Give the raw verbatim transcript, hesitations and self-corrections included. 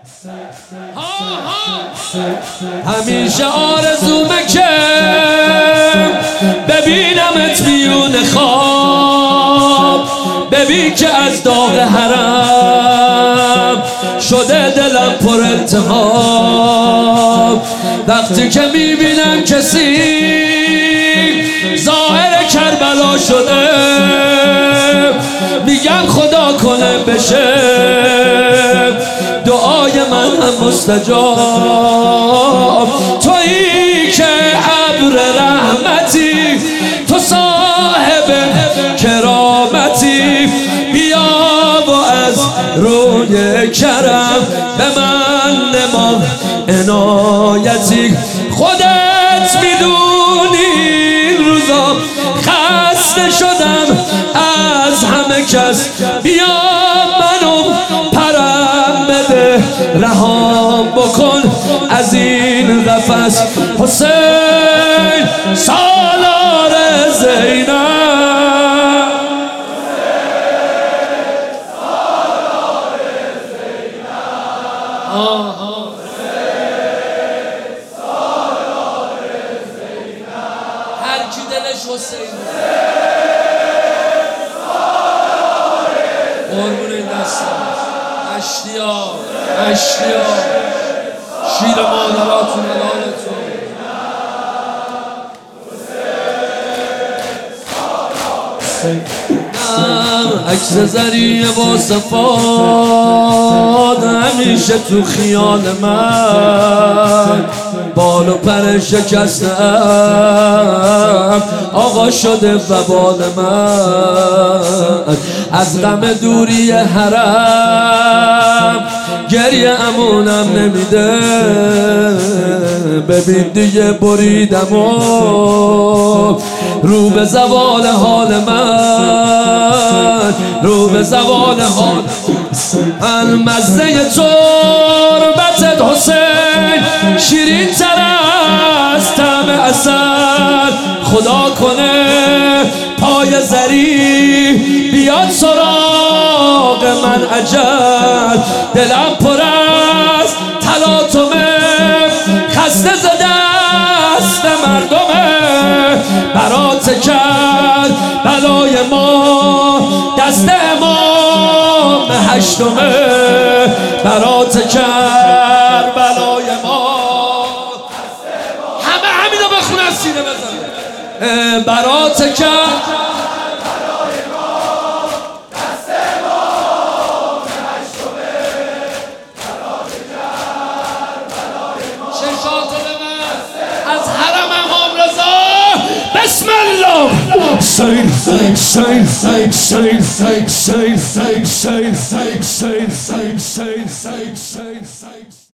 همیشه آرزومه که ببینمت میون خواب، ببین که از داغ حرم شده دلم پر التهاب. وقتی که میبینم کسی ظاهر کربلا شده، میگم خدا کنه بشه دعای من هم مستجاب. تویی که ابر رحمتی، تو صاحب کرامتی، بیا و از روی کرم به من نما عنایتی. خودت میدونی این روزا خسته شدم از همه کس، بیا منو پرم بده رهام بکن از این قفس. حسین سالار زینب، هر کی دلش حسین قربون این دستم. اشتیاق اشتیاق شیر مادراتون حلالتون. عکس زریه با صفات همیشه تو خیال من، بال و پر شکستم آقا شده وبال من. از غم دوری حرم گریه امونم نمیده، ببین دیگه بریدم و رو به زوال حال من، رو به زوال حال من. مزه تربتت حسین شیرین تر از طعم عسل، خدا کنه پای زری بیاد سراغ من اجل. دلم پر از تلاطمه، خسته ز دست مردمه، برات کرد بلای ما دست امام هشتمه، برات کرد بلای ما. همه همینو بخونن سینه بزن. برات کرد بسم الله. Saint, saint, saint, saint, saint, saint, saint, saint, saint, saint, saint, saint, saint, saint, saint, saint.